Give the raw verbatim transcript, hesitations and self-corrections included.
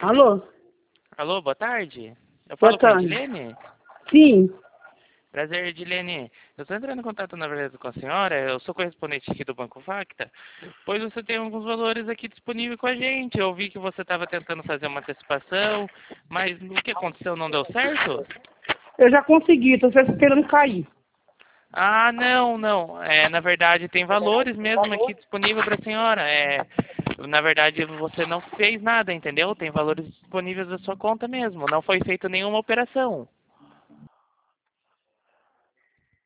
Alô? Alô, boa tarde. Eu Boa falo com a tarde. Edilene? Sim. Prazer, Edilene. Eu estou entrando em contato, na verdade, com a senhora. Eu sou correspondente aqui do Banco Facta, pois você tem alguns valores aqui disponíveis com a gente. Eu vi que você estava tentando fazer uma antecipação, mas o que aconteceu? Não deu certo? Eu já consegui, tô só esperando cair. Ah, não, não. É, na verdade, tem valores mesmo aqui disponível para a senhora. É, na verdade, você não fez nada, entendeu? Tem valores disponíveis da sua conta mesmo. Não foi feita nenhuma operação.